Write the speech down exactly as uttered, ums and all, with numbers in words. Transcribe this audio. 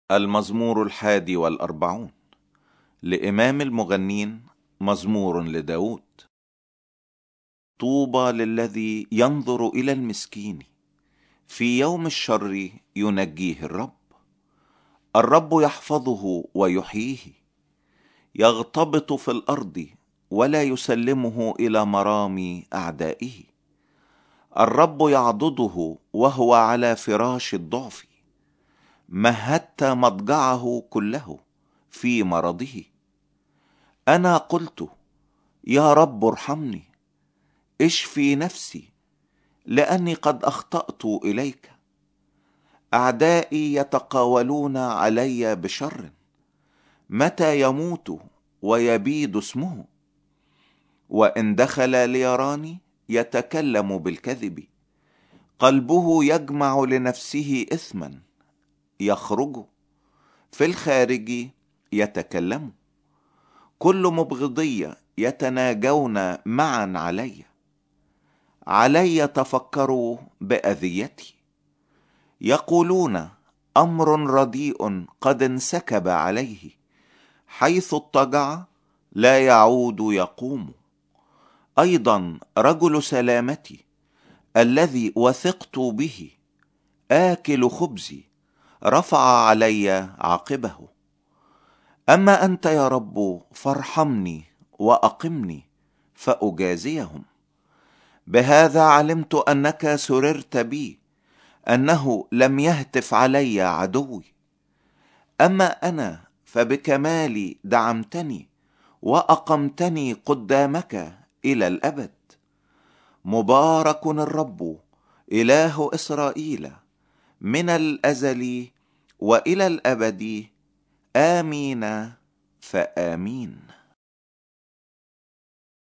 المزمور الحادي والأربعون لإمام المغنين، مزمور لداود. طوبى للذي ينظر إلى المسكين، في يوم الشر ينجيه الرب. الرب يحفظه ويحييه، يغتبط في الأرض ولا يسلمه إلى مرامي أعدائه. الرب يعضده وهو على فراش الضعف، مهدت مضجعه كله في مرضه. أنا قلت: يا رب ارحمني، اشفي نفسي، لأني قد أخطأت إليك. أعدائي يتقاولون علي بشر، متى يموت ويبيد اسمه. وإن دخل ليراني يتكلم بالكذب، قلبه يجمع لنفسه إثما، يخرج في الخارج يتكلم. كل مبغضي يتناجون معا علي، علي تفكروا بأذيتي. يقولون: أمر رديء قد انسكب عليه، حيث اضطجع لا يعود يقوم. أيضا رجل سلامتي الذي وثقت به، آكل خبزي، رفع علي عاقبه. أما أنت يا رب فارحمني وأقمني فأجازيهم. بهذا علمت أنك سررت بي، أنه لم يهتف علي عدوي. أما أنا فبكمالي دعمتني وأقمتني قدامك إلى الأبد. مبارك الرب إله إسرائيل من الأزل وإلى الأبد. آمين فآمين.